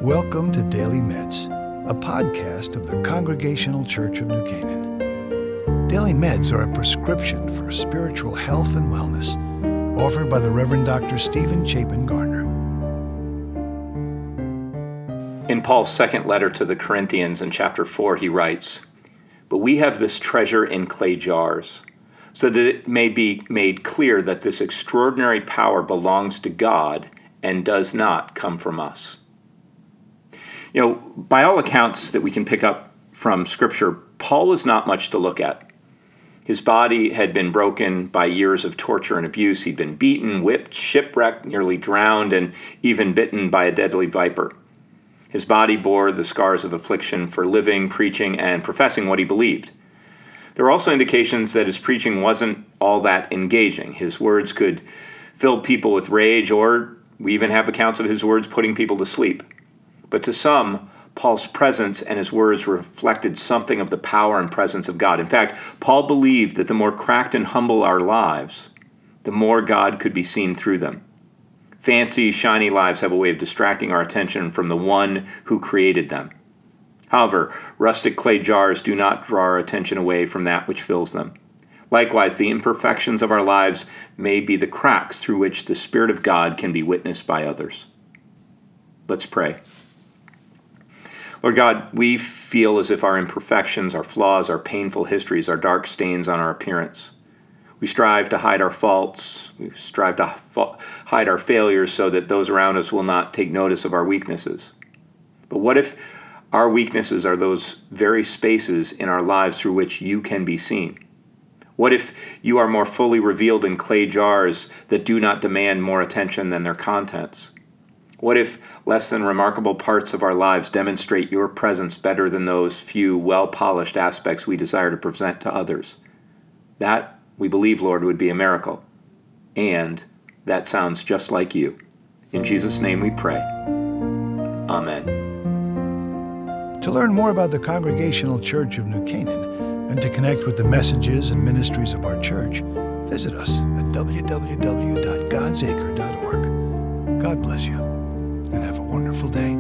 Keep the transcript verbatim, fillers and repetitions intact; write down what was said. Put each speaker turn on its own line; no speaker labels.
Welcome to Daily Meds, a podcast of the Congregational Church of New Canaan. Daily Meds are a prescription for spiritual health and wellness, offered by the Reverend Doctor Stephen Chapin Garner.
In Paul's second letter to the Corinthians in chapter four, he writes, "But we have this treasure in clay jars, so that it may be made clear that this extraordinary power belongs to God and does not come from us." You know, by all accounts that we can pick up from Scripture, Paul was not much to look at. His body had been broken by years of torture and abuse. He'd been beaten, whipped, shipwrecked, nearly drowned, and even bitten by a deadly viper. His body bore the scars of affliction for living, preaching, and professing what he believed. There were also indications that his preaching wasn't all that engaging. His words could fill people with rage, or we even have accounts of his words putting people to sleep. But to some, Paul's presence and his words reflected something of the power and presence of God. In fact, Paul believed that the more cracked and humble our lives, the more God could be seen through them. Fancy, shiny lives have a way of distracting our attention from the one who created them. However, rustic clay jars do not draw our attention away from that which fills them. Likewise, the imperfections of our lives may be the cracks through which the Spirit of God can be witnessed by others. Let's pray. Lord God, we feel as if our imperfections, our flaws, our painful histories are dark stains on our appearance. We strive to hide our faults. We strive to fa- hide our failures so that those around us will not take notice of our weaknesses. But what if our weaknesses are those very spaces in our lives through which you can be seen? What if you are more fully revealed in clay jars that do not demand more attention than their contents? What if less than remarkable parts of our lives demonstrate your presence better than those few well-polished aspects we desire to present to others? That, we believe, Lord, would be a miracle. And that sounds just like you. In Jesus' name we pray. Amen.
To learn more about the Congregational Church of New Canaan and to connect with the messages and ministries of our church, visit us at w w w dot gods acre dot org. God bless you, and have a wonderful day.